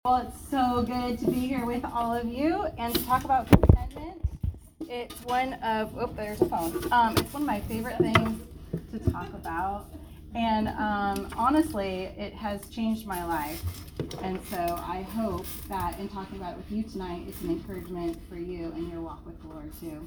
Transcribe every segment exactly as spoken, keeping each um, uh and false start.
Well, it's so good to be here with all of you and to talk about contentment. It's one of, oh, there's a phone. Um, it's one of my favorite things to talk about. And um, honestly, it has changed my life. And so I hope that in talking about it with you tonight, it's an encouragement for you in your walk with the Lord too.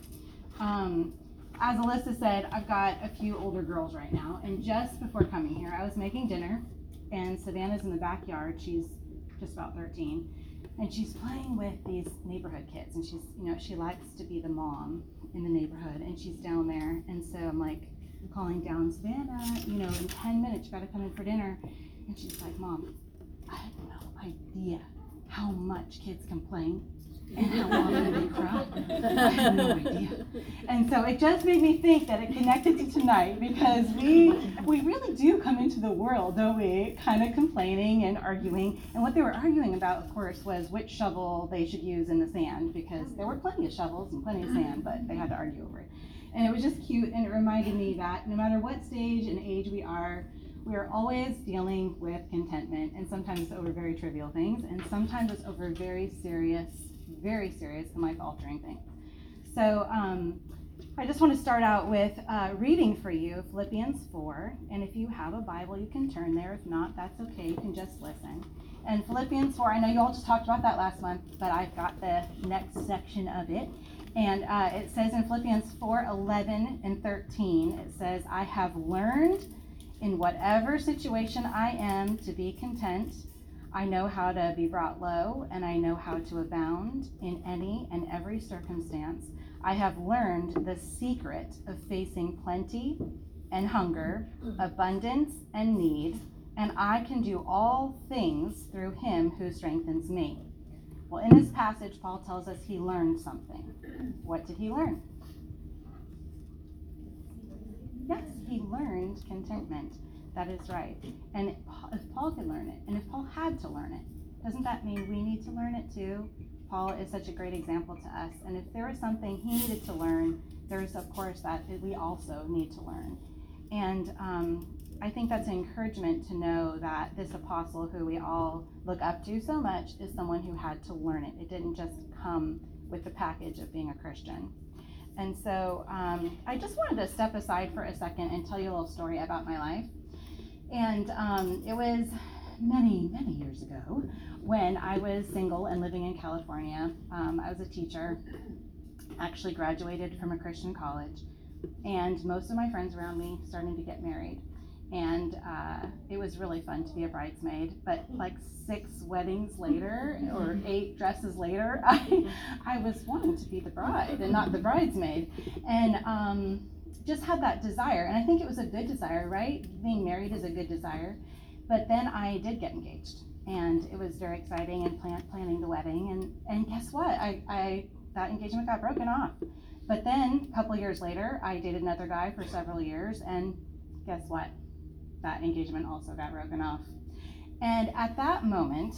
Um, as Alyssa said, I've got a few older girls right now. And just before coming here, I was making dinner. And Savannah's in the backyard. She's just about thirteen, and she's playing with these neighborhood kids, and she's, you know, she likes to be the mom in the neighborhood, and she's down there, and so I'm like calling down, Savannah, you know, in ten minutes you gotta come in for dinner. And she's like, Mom, I had no idea how much kids complain and how long they cry. I had no idea. And so it just made me think that it connected to tonight, because we we really do come into the world, don't we, kind of complaining and arguing. And what they were arguing about, of course, was which shovel they should use in the sand, because there were plenty of shovels and plenty of sand, but they had to argue over it. And it was just cute, and it reminded me that no matter what stage and age we are, we are always dealing with contentment, and sometimes it's over very trivial things, and sometimes it's over very serious, very serious and life-altering things. So um, I just want to start out with uh, reading for you Philippians four, and if you have a Bible, you can turn there. If not, that's okay. You can just listen. And Philippians four, I know you all just talked about that last month, but I've got the next section of it. And uh, it says in Philippians four, eleven and thirteen, it says, I have learned in whatever situation I am to be content. I know how to be brought low, and I know how to abound in any and every circumstance. I have learned the secret of facing plenty and hunger, abundance and need, and I can do all things through him who strengthens me. Well, in this passage, Paul tells us he learned something. What did he learn? Yes, he learned contentment. That is right. And if Paul could learn it, and if Paul had to learn it, doesn't that mean we need to learn it too? Paul is such a great example to us. And if there was something he needed to learn, there's, of course, that we also need to learn. And um, I think that's an encouragement to know that this apostle, who we all look up to so much, is someone who had to learn it. It didn't just come with the package of being a Christian. And so um, I just wanted to step aside for a second and tell you a little story about my life. And um, it was many, many years ago when I was single and living in California. Um, I was a teacher, actually graduated from a Christian college, and most of my friends around me starting to get married. And uh, it was really fun to be a bridesmaid, but like six weddings later, or eight dresses later, I, I was wanting to be the bride and not the bridesmaid. And um, just had that desire, and I think it was a good desire, right? Being married is a good desire. But then I did get engaged, and it was very exciting, and plan, planning the wedding, and, and guess what? I, I that engagement got broken off. But then a couple years later, I dated another guy for several years, and guess what? That engagement also got broken off. And at that moment,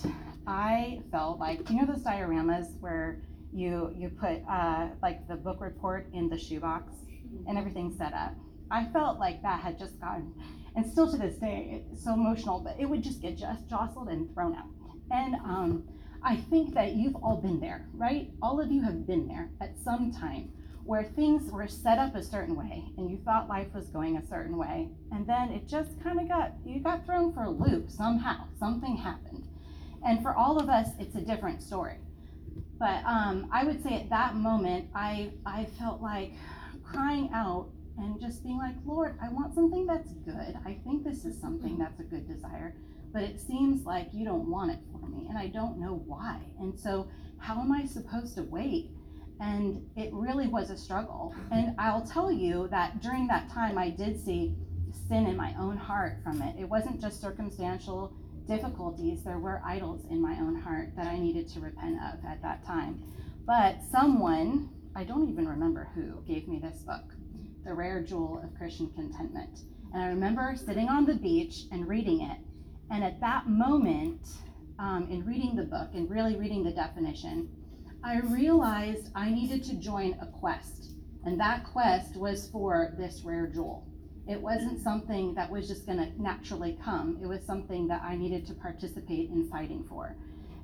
I felt like, do you know those dioramas where you you put uh, like the book report in the shoebox and everything's set up? I felt like that had just gotten, and still to this day, it's so emotional, but it would just get just jostled and thrown out. And um, I think that you've all been there, right? All of you have been there at some time, where things were set up a certain way and you thought life was going a certain way, and then it just kind of got, you got thrown for a loop somehow. Something happened. And for all of us, it's a different story. But um, I would say at that moment, I, I felt like crying out and just being like, Lord, I want something that's good. I think this is something that's a good desire, but it seems like you don't want it for me, and I don't know why. And so how am I supposed to wait? And it really was a struggle. And I'll tell you that during that time, I did see sin in my own heart from it. It wasn't just circumstantial difficulties. There were idols in my own heart that I needed to repent of at that time. But someone, I don't even remember who, gave me this book, The Rare Jewel of Christian Contentment. And I remember sitting on the beach and reading it. And at that moment, um, in reading the book and really reading the definition, I realized I needed to join a quest, and that quest was for this rare jewel. It wasn't something that was just going to naturally come. It was something that I needed to participate in fighting for.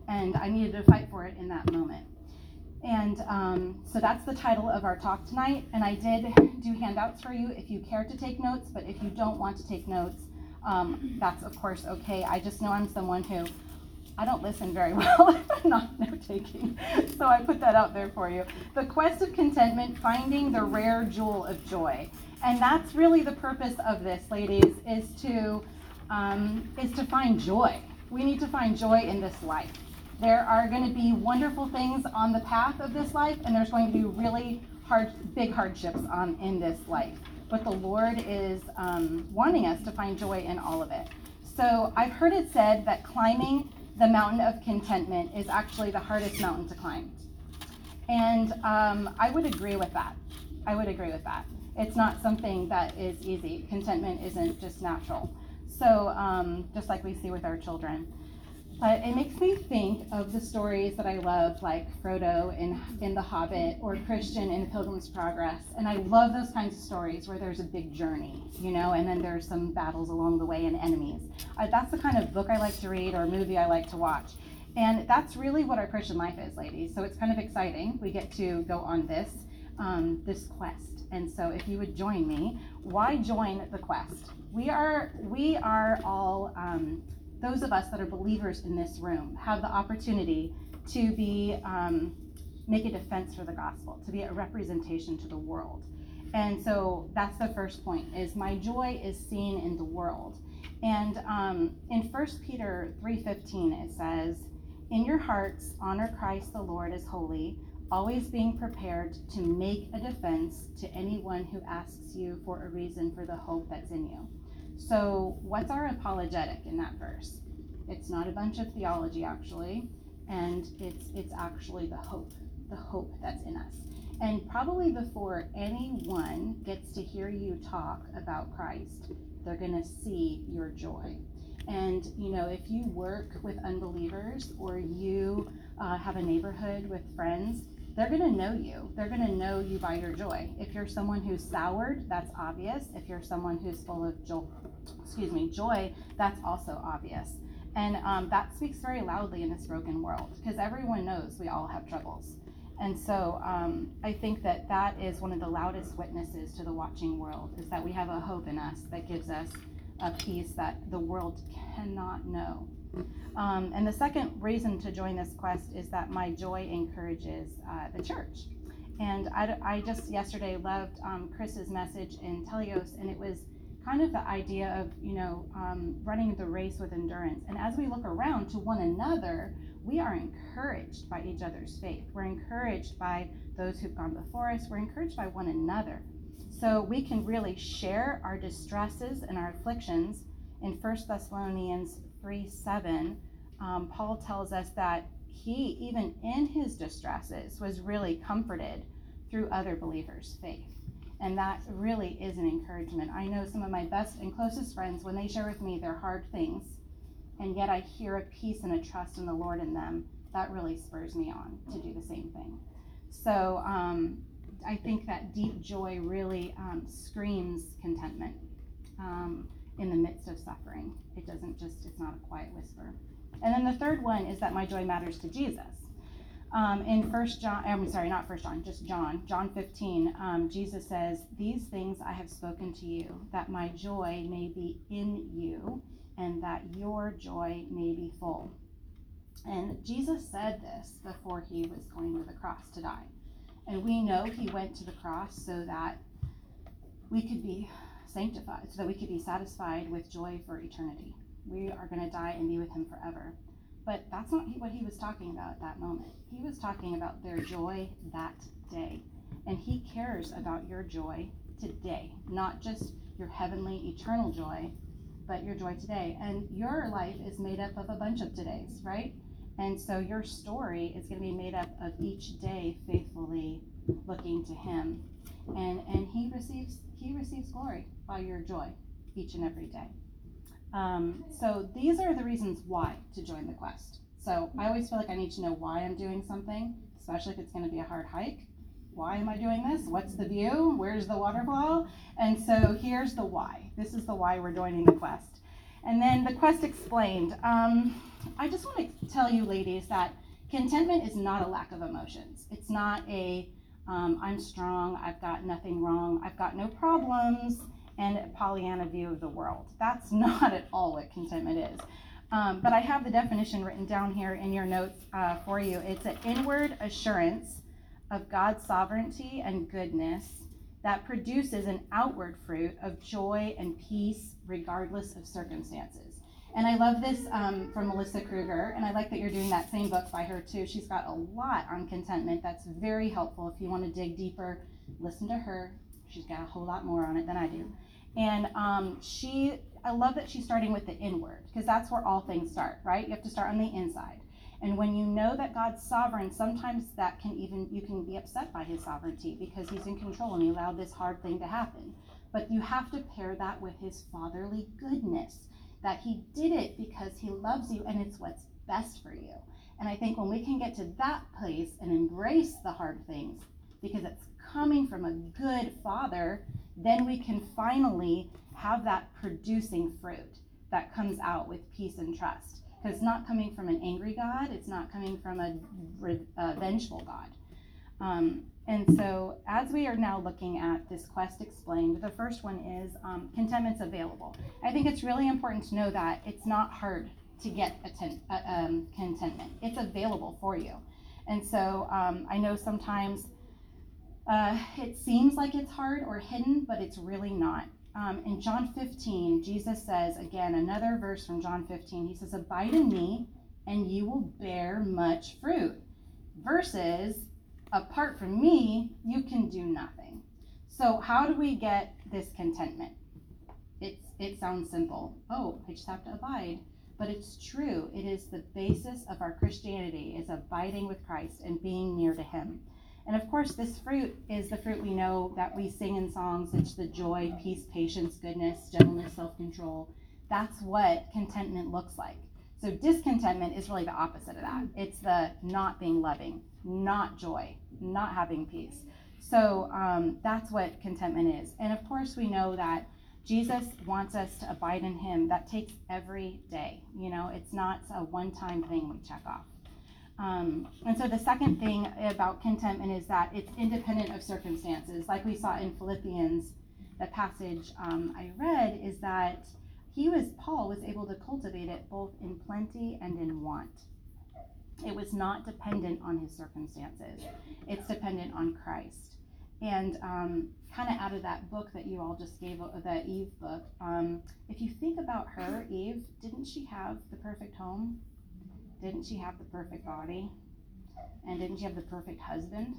and I needed to fight for it in that moment. And um, so that's the title of our talk tonight, and I did do handouts for you if you care to take notes, but if you don't want to take notes, um, that's of course okay. I just know I'm someone who, I don't listen very well if I'm not note-taking, so I put that out there for you. The quest of contentment, finding the rare jewel of joy. And that's really the purpose of this, ladies, is to, um, is to find joy. We need to find joy in this life. There are going to be wonderful things on the path of this life, and there's going to be really hard, big hardships on in this life. But the Lord is um, wanting us to find joy in all of it. So I've heard it said that climbing the mountain of contentment is actually the hardest mountain to climb. And um, I would agree with that. I would agree with that. It's not something that is easy. Contentment isn't just natural. So um, just like we see with our children. But it makes me think of the stories that I love, like Frodo in, in The Hobbit or Christian in The Pilgrim's Progress. And I love those kinds of stories where there's a big journey, you know, and then there's some battles along the way and enemies. Uh, that's the kind of book I like to read or movie I like to watch. And that's really what our Christian life is, ladies. So it's kind of exciting. We get to go on this, um, this quest. And so if you would join me, why join the quest? We are, we are all... Um, those of us that are believers in this room have the opportunity to be, um, make a defense for the gospel, to be a representation to the world. And so that's the first point, is my joy is seen in the world. And um, in First Peter three fifteen, it says, in your hearts, honor Christ the Lord as holy, always being prepared to make a defense to anyone who asks you for a reason for the hope that's in you. So what's our apologetic in that verse? It's not a bunch of theology, actually, and it's it's actually the hope, the hope that's in us. And probably before anyone gets to hear you talk about Christ, they're going to see your joy. And, you know, if you work with unbelievers or you uh, have a neighborhood with friends, they're going to know you. They're going to know you by your joy. If you're someone who's soured, that's obvious. If you're someone who's full of joy, excuse me, joy, that's also obvious. And um, that speaks very loudly in this broken world, because everyone knows we all have troubles. And so um, I think that that is one of the loudest witnesses to the watching world, is that we have a hope in us that gives us a peace that the world cannot know. Um, and the second reason to join this quest is that my joy encourages uh, the church. And I, I just yesterday loved um, Chris's message in Telios, and it was kind of the idea of, you know, um, running the race with endurance. And as we look around to one another, we are encouraged by each other's faith. We're encouraged by those who've gone before us. We're encouraged by one another. So we can really share our distresses and our afflictions. In First Thessalonians three seven, um, Paul tells us that he, even in his distresses, was really comforted through other believers' faith. And that really is an encouragement. I know some of my best and closest friends, when they share with me their hard things, and yet I hear a peace and a trust in the Lord in them, that really spurs me on to do the same thing. So um, I think that deep joy really um, screams contentment um, in the midst of suffering. It doesn't just, it's not a quiet whisper. And then the third one is that my joy matters to Jesus. Um, in First John, I'm sorry, not First John, just John, John fifteen, um, Jesus says, these things I have spoken to you, that my joy may be in you, and that your joy may be full. And Jesus said this before he was going to the cross to die. And we know he went to the cross so that we could be sanctified, so that we could be satisfied with joy for eternity. We are going to die and be with him forever. But that's not what he was talking about at that moment. He was talking about their joy that day. And he cares about your joy today, not just your heavenly, eternal joy, but your joy today. And your life is made up of a bunch of todays, right? And so your story is going to be made up of each day faithfully looking to him. And and he receives he receives glory by your joy each and every day. Um, so these are the reasons why to join the quest. So I always feel like I need to know why I'm doing something, especially if it's going to be a hard hike. Why am I doing this? What's the view? Where's the waterfall? And so here's the why. This is the why we're joining the quest. And then the quest explained. Um, I just want to tell you, ladies, that contentment is not a lack of emotions. It's not a, um, I'm strong, I've got nothing wrong, I've got no problems, and a Pollyanna view of the world. That's not at all what contentment is. Um, but I have the definition written down here in your notes uh, for you. It's an inward assurance of God's sovereignty and goodness that produces an outward fruit of joy and peace regardless of circumstances. And I love this um, from Melissa Kruger, and I like that you're doing that same book by her too. She's got a lot on contentment that's very helpful. If you want to dig deeper, listen to her. She's got a whole lot more on it than I do. And um, she, I love that she's starting with the inward, because that's where all things start, right? You have to start on the inside. And when you know that God's sovereign, sometimes that can even, you can be upset by his sovereignty because he's in control and he allowed this hard thing to happen. But you have to pair that with his fatherly goodness, that he did it because he loves you and it's what's best for you. And I think when we can get to that place and embrace the hard things because it's coming from a good father, then we can finally have that producing fruit that comes out with peace and trust. Because it's not coming from an angry God, it's not coming from a, a vengeful God. Um, and so as we are now looking at this quest explained, the first one is um, contentment's available. I think it's really important to know that it's not hard to get atten- uh, um, contentment. It's available for you. And so um, I know sometimes uh, it seems like it's hard or hidden, but it's really not. Um, in John fifteen, Jesus says, again, another verse from John fifteen, he says, abide in me and you will bear much fruit. Versus, apart from me, you can do nothing. So how do we get this contentment? It's, it sounds simple. Oh, I just have to abide. But it's true. It is the basis of our Christianity, is abiding with Christ and being near to him. And of course, this fruit is the fruit we know that we sing in songs. It's the joy, peace, patience, goodness, gentleness, self-control. That's what contentment looks like. So discontentment is really the opposite of that. It's the not being loving, not joy, not having peace. So um, that's what contentment is. And of course, we know that Jesus wants us to abide in him. That takes every day. You know, it's not a one-time thing we check off. Um, and so the second thing about contentment is that it's independent of circumstances. Like we saw in Philippians, the passage um, I read, is that he was, Paul was able to cultivate it both in plenty and in want. It was not dependent on his circumstances. It's dependent on Christ. And um, kind of out of that book that you all just gave, the Eve book, um, if you think about her, Eve, didn't she have the perfect home? Didn't she have the perfect body? And didn't she have the perfect husband?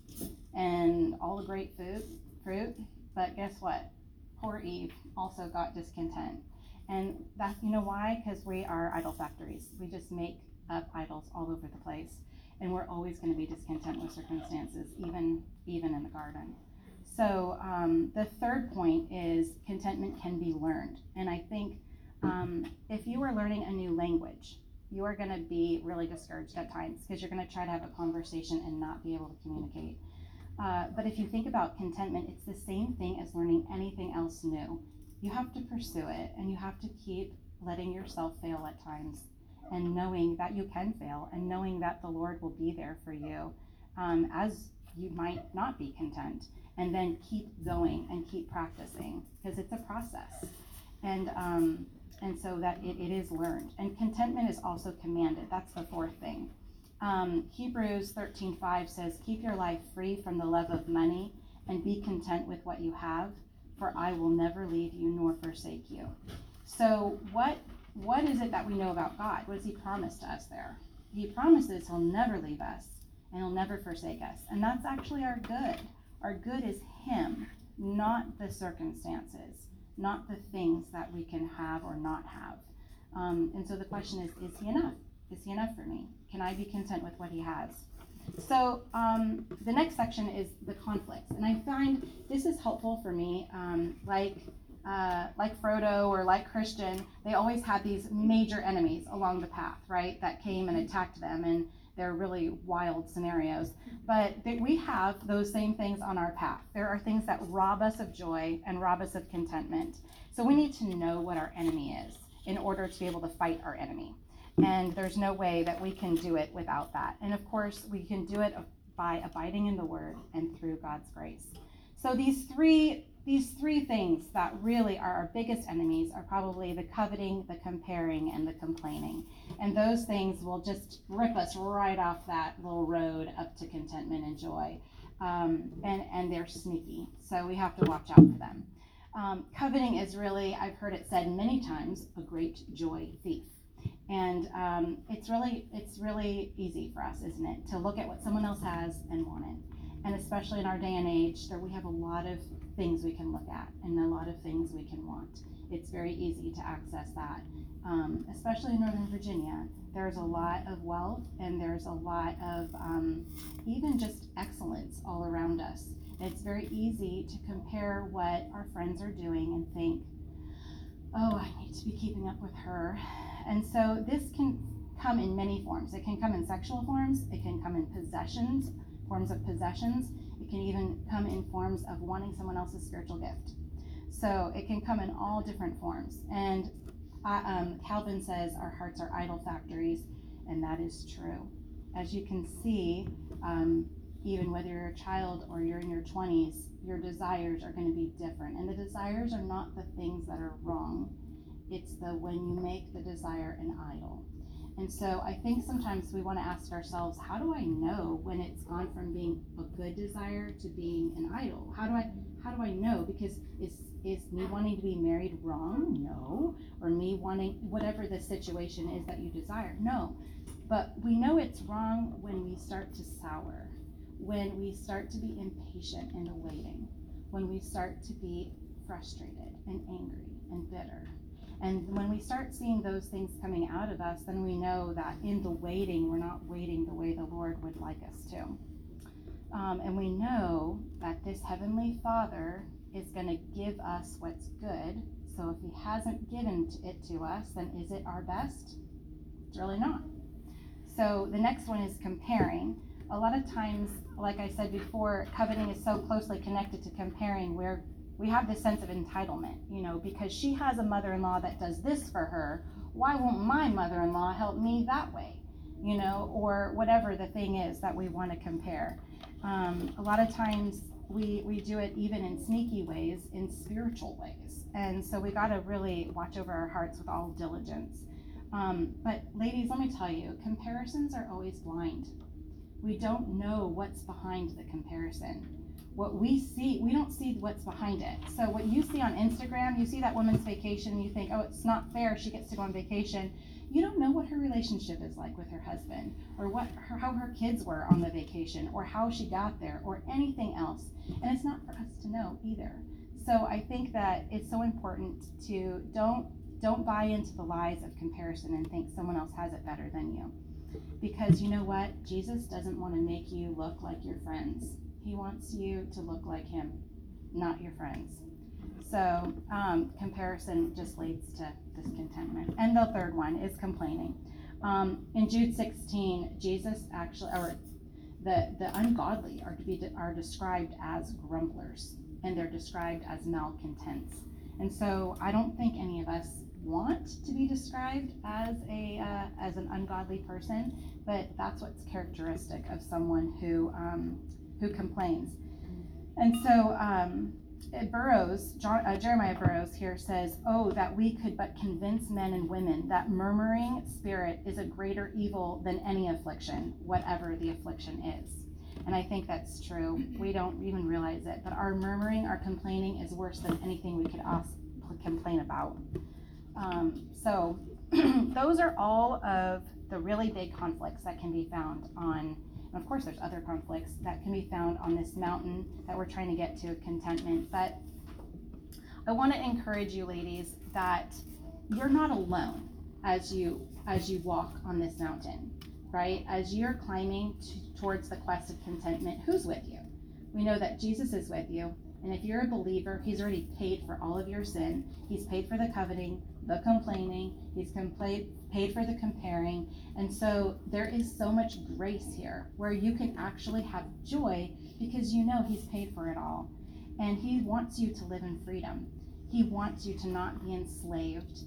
And all the great food, fruit? But guess what? Poor Eve also got discontent. And that's, you know why? Because we are idol factories. We just make up idols all over the place. And we're always going to be discontent with circumstances, even, even in the garden. So um, the third point is contentment can be learned. And I think um, if you are learning a new language, you are going to be really discouraged at times because you're going to try to have a conversation and not be able to communicate. Uh, but if you think about contentment, it's the same thing as learning anything else new. You have to pursue it, and you have to keep letting yourself fail at times and knowing that you can fail and knowing that the Lord will be there for you um, as you might not be content. And then keep going and keep practicing because it's a process. And um, And so that it, it is learned. And contentment is also commanded. That's the fourth thing. Um, Hebrews thirteen five says, keep your life free from the love of money and be content with what you have, for I will never leave you nor forsake you. So what what is it that we know about God? What does he promise to us there? He promises he'll never leave us and he'll never forsake us. And that's actually our good. Our good is him, not the circumstances, not the things that we can have or not have. Um, and so the question is, is he enough? Is he enough for me? Can I be content with what he has? So um, the next section is the conflicts. And I find this is helpful for me. Um, like, uh, like Frodo or like Christian, they always had these major enemies along the path, right? That came and attacked them. And they're really wild scenarios. But th- we have those same things on our path. There are things that rob us of joy and rob us of contentment. So we need to know what our enemy is. in order to be able to fight our enemy. And there's no way that we can do it without that. And of course, we can do it by abiding in the Word and through God's grace. So these three these three things that really are our biggest enemies are probably the coveting, the comparing, and the complaining. And those things will just rip us right off that little road up to contentment and joy. Um, and, and they're sneaky, so we have to watch out for them. Um, coveting is really, I've heard it said many times, a great joy thief. And um, it's really it's really easy for us, isn't it, to look at what someone else has and want it. And especially in our day and age, there we have a lot of things we can look at and a lot of things we can want. It's very easy to access that, um, especially in Northern Virginia. There's a lot of wealth and there's a lot of um, even just excellence all around us. It's very easy to compare what our friends are doing and think, oh, I need to be keeping up with her. And so this can come in many forms. It can come in sexual forms. It can come in possessions, forms of possessions. It can even come in forms of wanting someone else's spiritual gift. So it can come in all different forms. And I, um, Calvin says our hearts are idol factories, and that is true. As you can see, um, even whether you're a child or you're in your twenties, your desires are going to be different. And the desires are not the things that are wrong. It's the when you make the desire an idol. And so I think sometimes we want to ask ourselves, how do I know when it's gone from being a good desire to being an idol? How do I how do I know? Because is is me wanting to be married wrong? No. Or me wanting whatever the situation is that you desire? No. But we know it's wrong when we start to sour, when we start to be impatient in the waiting, when we start to be frustrated and angry and bitter. And when we start seeing those things coming out of us, then we know that in the waiting, we're not waiting the way the Lord would like us to. Um, and we know that this Heavenly Father is going to give us what's good. So if He hasn't given it to us, then is it our best? It's really not. So the next one is comparing. A lot of times, like I said before, coveting is so closely connected to comparing, where we have this sense of entitlement, you know, because she has a mother-in-law that does this for her. Why won't my mother-in-law help me that way? You know, or whatever the thing is that we want to compare. Um, a lot of times we, we do it even in sneaky ways, in spiritual ways. And so we got to really watch over our hearts with all diligence. Um, but ladies, let me tell you, comparisons are always blind. We don't know what's behind the comparison. What we see, we don't see what's behind it. So what you see on Instagram, you see that woman's vacation, you think, oh, it's not fair, she gets to go on vacation. You don't know what her relationship is like with her husband, or what her, how her kids were on the vacation, or how she got there, or anything else. And it's not for us to know either. So I think that it's so important to don't don't buy into the lies of comparison and think someone else has it better than you. Because you know what? Jesus doesn't want to make you look like your friends. He wants you to look like Him, not your friends. So um, comparison just leads to discontentment. And the third one is complaining. Um, in Jude sixteen, Jesus actually, or the, the ungodly are to be are described as grumblers, and they're described as malcontents. And so I don't think any of us want to be described as a uh, as an ungodly person, but that's what's characteristic of someone who um, who complains. And so um, Burroughs, John, uh, Jeremiah Burroughs here says, oh, that we could but convince men and women that murmuring spirit is a greater evil than any affliction, whatever the affliction is. And I think that's true. We don't even realize it, but our murmuring, our complaining is worse than anything we could ask, complain about. Um, so those are all of the really big conflicts that can be found on, and of course there's other conflicts that can be found on this mountain that we're trying to get to, contentment. But I want to encourage you ladies that you're not alone as you as you walk on this mountain, right? As you're climbing to, towards the quest of contentment, who's with you? We know that Jesus is with you. And if you're a believer, He's already paid for all of your sin. He's paid for the coveting, the complaining. He's compla- paid for the comparing. And so there is so much grace here where you can actually have joy because you know He's paid for it all. And He wants you to live in freedom. He wants you to not be enslaved.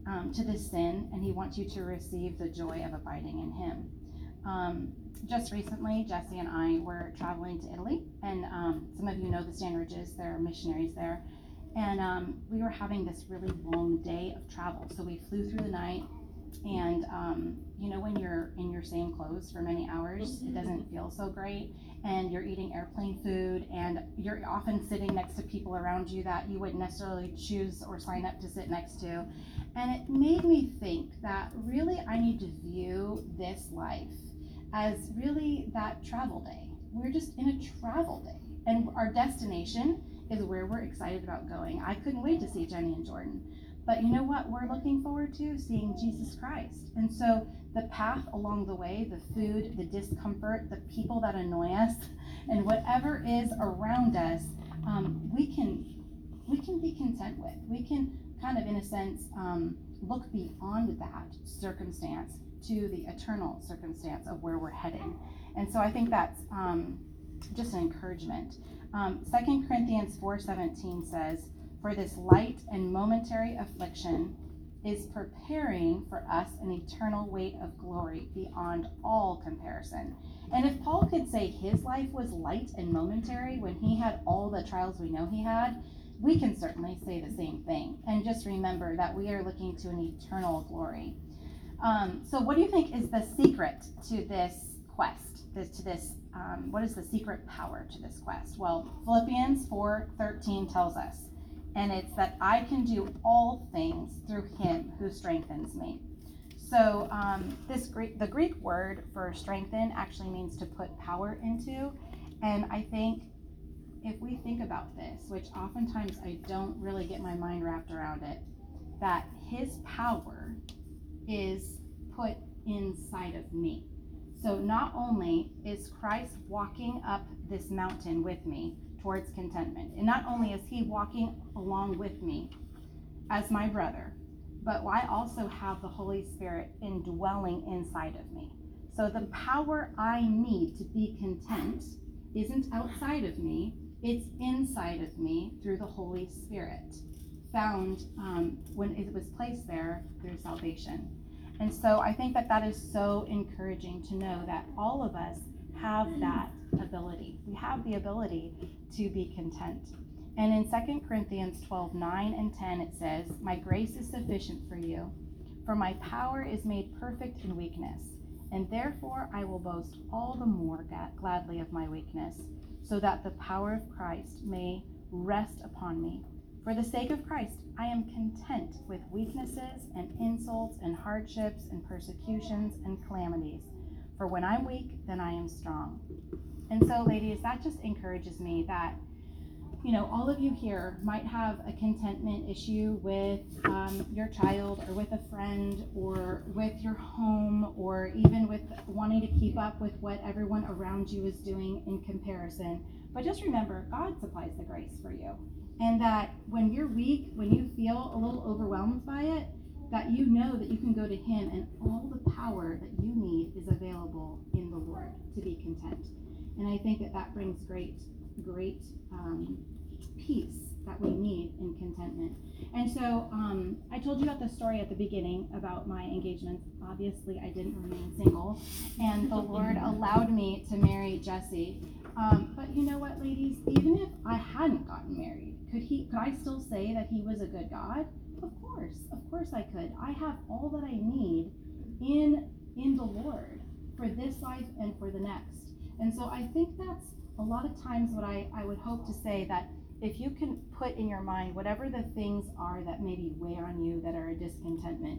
um, to this sin, and he wants you to receive the joy of abiding in him. Um, just recently, Jesse and I were traveling to Italy, and um, some of you know the Stanridges, they're missionaries there, and um, we were having this really long day of travel. So we flew through the night, and um, you know when you're in your same clothes for many hours, it doesn't feel so great, and you're eating airplane food, and you're often sitting next to people around you that you wouldn't necessarily choose or sign up to sit next to. And it made me think that really I need to view this life as really that travel day. We're just in a travel day, and our destination is where we're excited about going. I couldn't wait to see Jenny and Jordan. But you know what we're looking forward to? Seeing Jesus Christ. And so the path along the way, the food, the discomfort, the people that annoy us, and whatever is around us, um, we can we can be content with. We can kind of, in a sense, um, look beyond that circumstance to the eternal circumstance of where we're heading. And so I think that's um, just an encouragement. Um, Second Corinthians four seventeen says, "For this light and momentary affliction is preparing for us an eternal weight of glory beyond all comparison." And if Paul could say his life was light and momentary when he had all the trials we know he had, we can certainly say the same thing. And just remember that we are looking to an eternal glory. Um, so what do you think is the secret to this quest, this, to this, um, what is the secret power to this quest? Well, Philippians four thirteen tells us, and it's that I can do all things through him who strengthens me. So um, this Greek, the Greek word for strengthen actually means to put power into. And I think if we think about this, which oftentimes I don't really get my mind wrapped around it, that his power is put inside of me. So not only is Christ walking up this mountain with me towards contentment, and not only is he walking along with me as my brother, but I also have the Holy Spirit indwelling inside of me. So the power I need to be content isn't outside of me, it's inside of me through the Holy Spirit, found um, when it was placed there through salvation. And so I think that that is so encouraging to know that all of us have that ability. We have the ability to be content. And in Second Corinthians twelve, nine and ten, it says, "My grace is sufficient for you, for my power is made perfect in weakness. And therefore I will boast all the more gladly of my weakness, so that the power of Christ may rest upon me. For the sake of Christ, I am content with weaknesses and insults and hardships and persecutions and calamities. For when I'm weak, then I am strong." And so, ladies, that just encourages me that, you know, all of you here might have a contentment issue with um, your child or with a friend or with your home or even with wanting to keep up with what everyone around you is doing in comparison. But just remember, God supplies the grace for you. And that when you're weak, when you feel a little overwhelmed by it, that you know that you can go to him and all the power that you need is available in the Lord to be content. And I think that that brings great, great um, peace that we need in contentment. And so um, I told you about the story at the beginning about my engagements. Obviously, I didn't remain single, and the Lord allowed me to marry Jesse. Um, but you know what, ladies? Even if I hadn't gotten married, could he? Could I still say that he was a good God? Of course, of course I could. I have all that I need in in the Lord for this life and for the next. And so I think that's a lot of times what I, I would hope to say, that if you can put in your mind whatever the things are that maybe weigh on you that are a discontentment,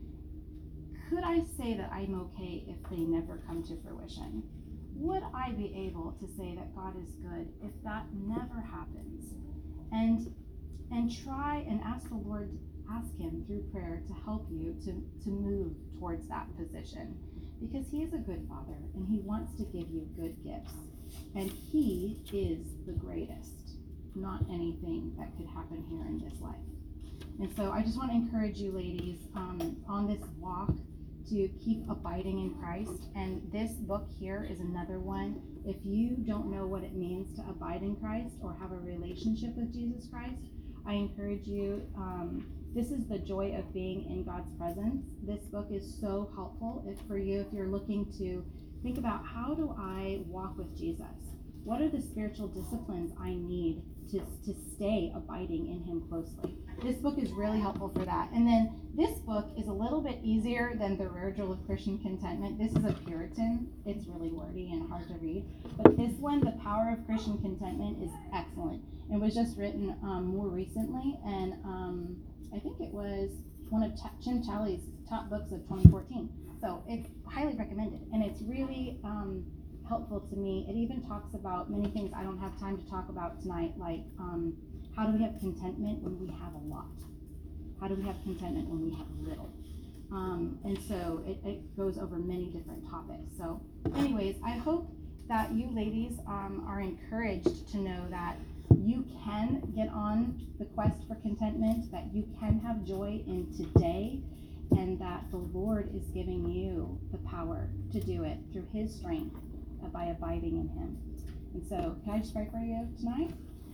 could I say that I'm okay if they never come to fruition? Would I be able to say that God is good if that never happens? And and try and ask the Lord, ask him through prayer to help you to, to move towards that position. Because he is a good father and he wants to give you good gifts. And he is the greatest, not anything that could happen here in this life. And so I just want to encourage you, ladies, um, on this walk to keep abiding in Christ. And this book here is another one. If you don't know what it means to abide in Christ or have a relationship with Jesus Christ, I encourage you, um, This is the joy of being in God's presence. This book is so helpful if, for you if you're looking to think about, how do I walk with Jesus? What are the spiritual disciplines I need to, to stay abiding in him closely? This book is really helpful for that. And then this book is a little bit easier than The Rare Jewel of Christian Contentment. This is a Puritan. It's really wordy and hard to read. But this one, The Power of Christian Contentment, is excellent. It was just written um, more recently, and um, I think it was one of Ch- Jim Challies' top books of twenty fourteen. So it's highly recommended, and it's really um, helpful to me. It even talks about many things I don't have time to talk about tonight, like um, how do we have contentment when we have a lot? How do we have contentment when we have little? Um, and so it, it goes over many different topics. So anyways, I hope that you ladies um, are encouraged to know that you can get on the quest for contentment, that you can have joy in today, and that the Lord is giving you the power to do it through his strength uh, by abiding in him. And so, can I just pray for you tonight?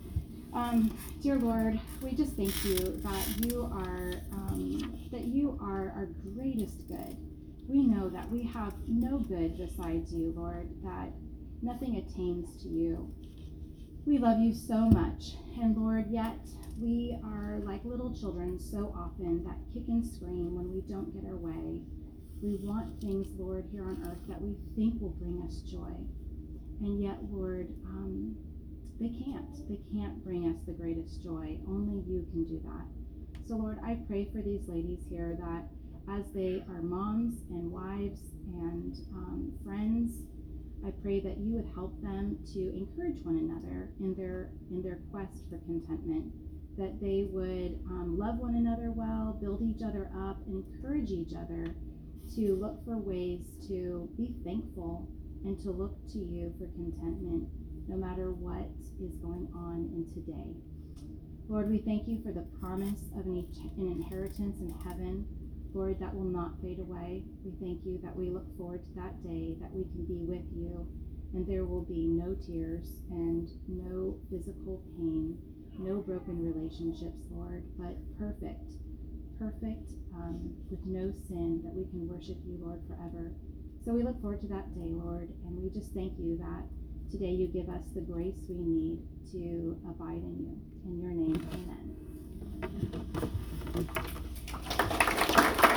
Um, dear Lord, we just thank you that you are um, that you are our greatest good. We know that we have no good besides you, Lord, that nothing attains to you. We love you so much, and Lord, yet we are like little children so often that kick and scream when we don't get our way. We want things, Lord, here on earth that we think will bring us joy, and yet, Lord, um, they can't. They can't bring us the greatest joy. Only you can do that. So, Lord, I pray for these ladies here that as they are moms and wives and um, friends, I pray that you would help them to encourage one another in their in their quest for contentment, that they would um, love one another well, build each other up, and encourage each other to look for ways to be thankful and to look to you for contentment, no matter what is going on in today. Lord, we thank you for the promise of an, an inheritance in heaven, Lord, that will not fade away. We thank you that we look forward to that day, that we can be with you, and there will be no tears and no physical pain, no broken relationships, Lord, but perfect, perfect, um, with no sin, that we can worship you, Lord, forever. So we look forward to that day, Lord, and we just thank you that today you give us the grace we need to abide in you. In your name, amen.